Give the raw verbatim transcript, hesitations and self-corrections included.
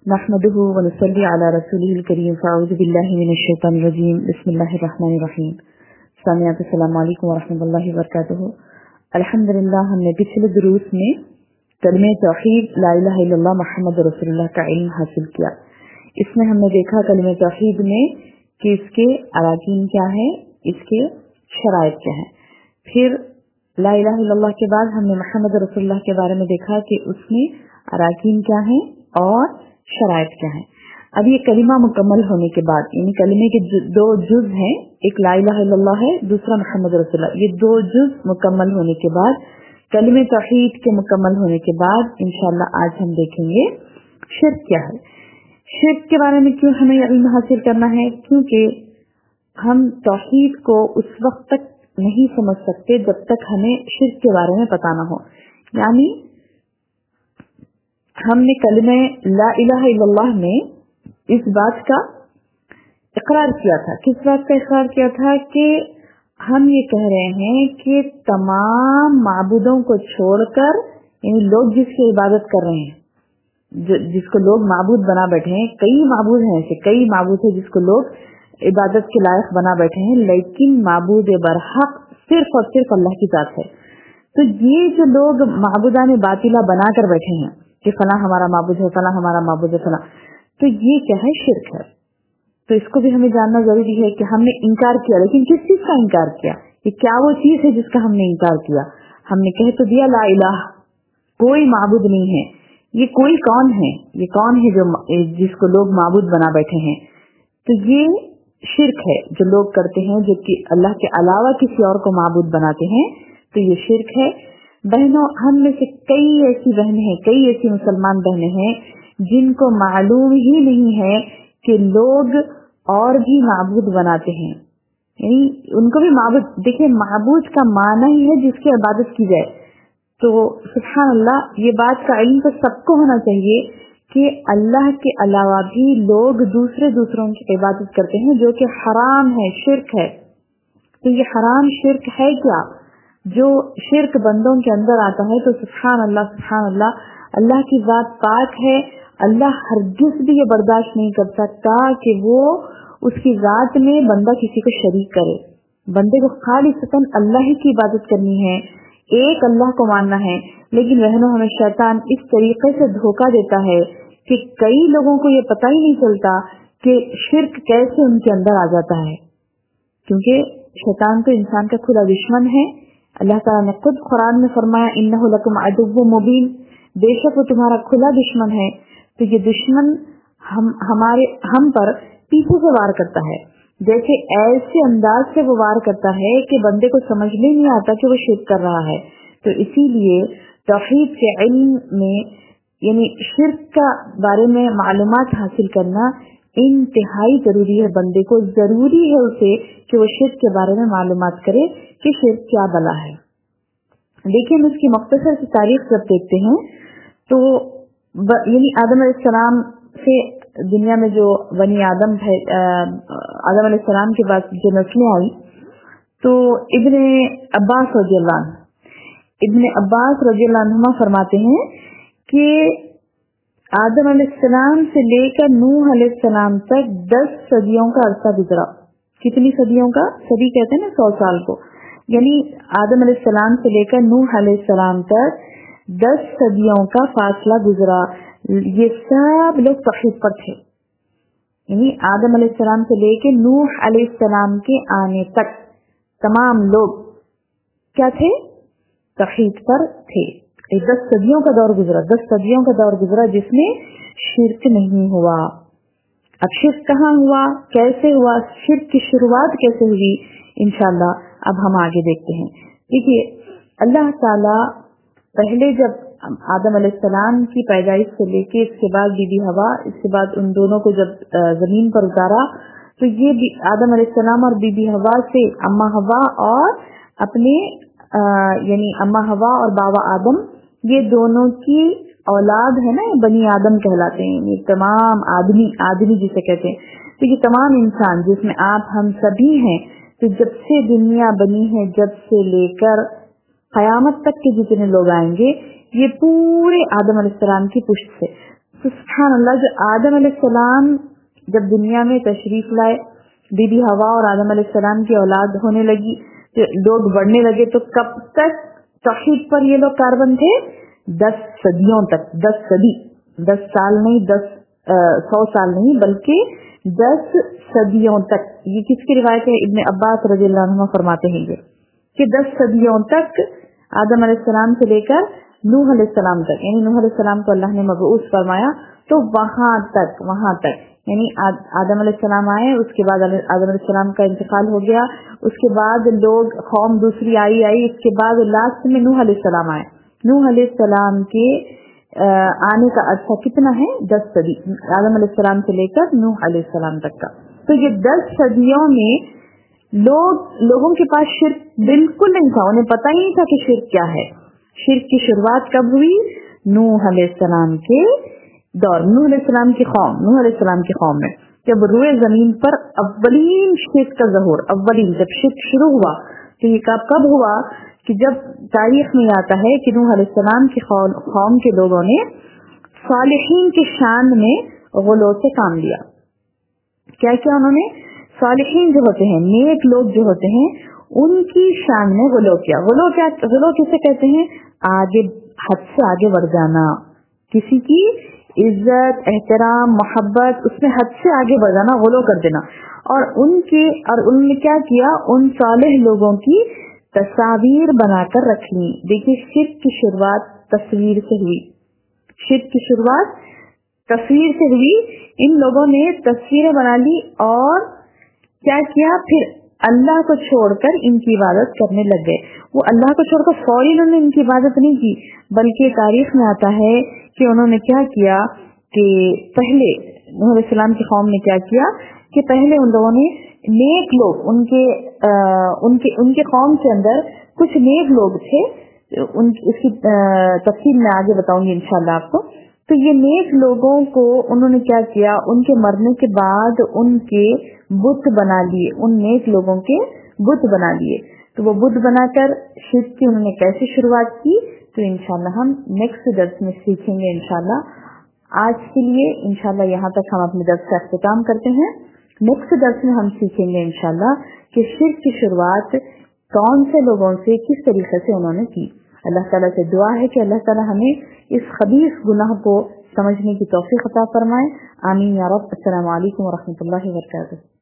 नहमदुहु व नसल्ली अला रसूलिहिल करीम फ़अऊज़ु बिल्लाहि मिनश शैतानिर रजीम बिस्मिल्लाहिर रहमानिर रहीम। सामियात अस्सलामु अलैकुम व रहमतुल्लाहि व बरकातुहू। अल्हम्दुलिल्लाह, हमने पिछले दुरूस में कलमे तौहीद ला इलाहा इल्लल्लाह मुहम्मद रसूलुल्लाह का इल्म हासिल किया। इसमें हमने देखा कलमे तौहीद में कि इसके अराकीन क्या है, इसके शराइत क्या है। फिर ला इलाहा इल्लल्लाह के बाद हमने मुहम्मद रसूलुल्लाह के बारे में देखा कि उसमें अराकीन क्या है और शराइत क्या है। अब ये कलिमा मुकम्मल होने के बाद, यानी कलिमे के दो जुज हैं, एक ला इलाहा इल्लल्लाह है, दूसरा मुहम्मद रसूलुल्लाह, ये दो जुज मुकम्मल होने के बाद, कलिमे तौहीद के मुकम्मल होने के बाद इंशाअल्लाह आज हम देखेंगे शिर्क क्या है। शिर्क के बारे में क्यों हमें इल्म हासिल करना है? क्योंकि हम तौहीद को उस वक्त तक नहीं समझ सकते जब तक हमें शिर्क के बारे में पता न हो। यानी हमने कलमे ला इलाहा इल्लल्लाह में इस बात का इकरार किया था। किस बात का इकरार किया था? कि हम ये कह रहे हैं कि तमाम माबूदों को छोड़कर, यानी लोग जिसकी इबादत कर रहे हैं, जो जिसको लोग माबूद बना बैठे हैं, कई माबूद हैं, ऐसे कई माबूद है जिसको लोग इबादत के लायक बना बैठे हैं, लेकिन माबूद बरहक सिर्फ और सिर्फ अल्लाह की जात है। तो ये जो लोग माबूदाने बातिला बना कर बैठे हैं कि फला हमारा माबूद है, फला हमारा माबूद है, फला, तो ये क्या है? शिर्क है। तो इसको भी हमें जानना जरूरी है कि हमने इनकार किया, लेकिन किस चीज का इनकार किया? ये क्या वो चीज है जिसका हमने इनकार किया? हमने कह तो दिया ला इलाह, कोई माबूद नहीं है। ये कोई कौन है? ये कौन है जो जिसको लोग माबूद बना बैठे हैं? तो ये शिर्क है जो लोग करते हैं, जो कि अल्लाह के अलावा किसी और को माबूद बनाते हैं। तो ये शिर्क है। बहनों, हम में से कई ऐसी बहनें हैं, कई ऐसी मुसलमान बहनें हैं जिनको मालूम ही नहीं है कि लोग और भी माबूद बनाते हैं। यानी उनको भी माबूद, देखिए माबूद का माना ही है जिसकी इबादत की जाए। तो सुभान अल्लाह, ये बात का इल्म तो सबको होना चाहिए कि अल्लाह के अलावा भी लोग दूसरे दूसरों की इबादत करते हैं, जो कि हराम है, शिर्क है। तो ये हराम शिर्क है क्या? जो शिर्क बंदों के अंदर आता है, तो सुभान अल्लाह सुभान अल्लाह, अल्लाह की जात पाक है। अल्लाह हरगिज़ भी ये बर्दाश्त नहीं कर सकता कि वो उसकी जात में बंदा किसी को शरीक करे। बंदे को खालिसतन अल्लाह ही की इबादत करनी है, एक अल्लाह को मानना है। लेकिन बहनों, हमें शैतान इस तरीके से धोखा देता है कि कई लोगों को ये पता ही नहीं चलता कि शिर्क कैसे उनके अंदर आ जाता है। क्योंकि शैतान तो इंसान का खुला दुश्मन है। अल्लाह ताला ने खुद कुरान में फरमाया, इन्नहु लकुम अदुव्वुम मुबीन, बेशक वो तुम्हारा खुला दुश्मन है। तो ये दुश्मन हम हमारे हम पर पीछे से वार करता है। जैसे ऐसे अंदाज से वो वार करता है कि बंदे को समझ में नहीं आता कि वो शिर्क कर रहा है। तो इसीलिए तौहीद के इल्म में, यानी शिर्क का बारे में मालूमात हासिल करना इंतहाई जरूरी है। बंदे को जरूरी है उसे कि वो शिर्क के बारे में मालूमात करे कि शिर्क क्या बला है। देखिए, हम इसकी मुख्तसर सी तारीख जब देखते हैं तो यानी आदम अलैहिस्सलाम से दुनिया में जो बनी आदम है, आदम अलैहिस्सलाम के बाद जो नस्लें आई, तो इब्ने अब्बास रज़ियल्लाहु अन्हु इब्ने अब्बास रज़ियल्लाहु अन्हुमा फरमाते हैं कि आदम अलैहिस्सलाम से लेकर नूह अलैहिस्सलाम तक दस सदियों का अरसा गुजरा। कितनी सदियों का? सदी कहते हैं ना सौ साल को। यानी आदम अलैहिस्सलाम से लेकर नूह अलैहिस्सलाम तक दस सदियों का फासला गुजरा। ये सब लोग तौहीद पर थे। यानी आदम अलैहिस्सलाम से लेकर नूह अलैहिस्सलाम के आने तक तमाम लोग क्या थे? तौहीद पर थे। दस सदियों का दौर गुजरा, दस सदियों का दौर गुजरा जिसमें शिर्क नहीं हुआ। अब शिर्क कहाँ हुआ, कैसे हुआ, शिर्क की शुरुआत कैसे हुई, इंशाअल्लाह अब हम आगे देखते हैं। देखिए, अल्लाह ताला पहले जब आदम अलैहिस्सलाम की पैदाइश से लेके इसके बाद बीबी हवा, इसके बाद उन दोनों को जब जमीन पर उतारा, तो ये आदम अलैहिस्सलाम और बीबी हवा से अम्मा हवा और अपने यानी अम्मा हवा और बाबा आदम, ये दोनों की औलाद है ना, बनी आदम कहलाते हैं। ये तमाम आदमी, आदमी जिसे कहते हैं, तो ये तमाम इंसान जिसमें आप हम सभी हैं, तो जब से दुनिया बनी है, जब से लेकर कयामत तक के जितने लोग आएंगे, ये पूरे आदम अलैहिस्सलाम की पुष्ट से تو سبحان اللہ، جو آدم علیہ السلام جب دنیا میں تشریف لائے، بی بی ہوا اور آدم علیہ السلام کی اولاد ہونے لگی، لوگ بڑھنے لگے، تو کب تک توحید پر یہ لوگ کاربند تھے؟ دس صدیوں تک. دس صدی، دس سال نہیں، دس سو سال نہیں، بلکہ دس صدیوں تک. یہ کس کی روایت ہے؟ ابن عباس رضی اللہ عنہ فرماتے ہیں کہ دس صدیوں تک آدم علیہ السلام سے لے کر نوح علیہ السلام تک، یعنی نوح علیہ السلام کو اللہ نے مبعوث فرمایا، تو وہاں تک وہاں تک یعنی آدم علیہ السلام آئے، اس کے بعد آدم علیہ السلام کا انتقال ہو گیا، اس کے بعد لوگ قوم دوسری آئی آئی اس کے بعد لاسٹ میں نوح علیہ السلام آئے. نوح علیہ السلام کے آنے کا عرصہ کتنا ہے؟ دس صدی، آدم علیہ السلام سے لے کر نوح علیہ السلام تک کا. تو یہ دس صدیوں میں لوگ لوگوں کے پاس شرک بالکل نہیں تھا، انہیں پتہ ہی نہیں تھا کہ شرک کیا ہے. شرک کی شروعات کب ہوئی؟ نوح علیہ السلام کے دور، نوح علیہ السلام کی قوم نوح علیہ السلام کی قوم میں جب روئے زمین پر اولین شرک کا ظہور، اولین جب شرک شروع ہوا، تو یہ کب کب ہوا کہ جب تاریخ میں آتا ہے کہ نوح علیہ السلام کی قوم کے لوگوں نے صالحین کی شان میں غلو سے کام لیا. کیا کیا انہوں نے؟ صالحین جو ہوتے ہیں، نیک لوگ جو ہوتے ہیں، ان کی شان میں غلو کیا. غلو کیا غلو کسے کہتے ہیں؟ آگے حد سے آگے بڑھ جانا، کسی کی عزت، احترام، محبت، اس میں حد سے آگے بڑھ جانا، غلو کر دینا. اور ان کے اور انہوں نے کیا کیا؟ ان صالح لوگوں کی تصاویر بنا کر رکھ لی. دیکھیے، شرک کی شروعات تصویر سے ہوئی. شرک کی شروعات تصویر سے ہوئی. ان لوگوں نے تصویریں بنا لی اور کیا کیا؟ پھر اللہ کو چھوڑ کر ان کی عبادت کرنے لگ گئے. وہ اللہ کو چھوڑ کر فوری انہوں نے ان کی عبادت نہیں کی، بلکہ تاریخ میں آتا ہے کہ انہوں نے کیا کیا کہ پہلے نوح علیہ السلام کی قوم نے کیا کیا کہ پہلے ان لوگوں نے نیک لوگ، ان کے ان کے ان کے قوم کے اندر کچھ نیک لوگ تھے، ان اس کی تفصیل میں آگے بتاؤں گی انشاءاللہ آپ کو. تو یہ نیک لوگوں کو انہوں نے کیا کیا؟ ان کے مرنے کے بعد ان کے بت بنا لیے، ان نیک لوگوں کے بت بنا لیے. تو وہ بت بنا کر شرک کی انہوں نے کیسے شروعات کی، تو انشاءاللہ ہم نیکسٹ درس میں سیکھیں گے انشاءاللہ. آج کے لیے انشاءاللہ یہاں تک ہم اپنے درس کا اختتام کرتے ہیں. نیکسٹ درس میں ہم سیکھیں گے انشاءاللہ کہ شرک کی شروعات کون سے لوگوں سے کس طریقے سے انہوں نے کی. اللہ تعالیٰ سے دعا ہے کہ اللہ تعالیٰ ہمیں اس خبیث گناہ کو سمجھنے کی توفیق عطا فرمائے. آمین یا رب. السلام علیکم ورحمۃ اللہ وبرکاتہ.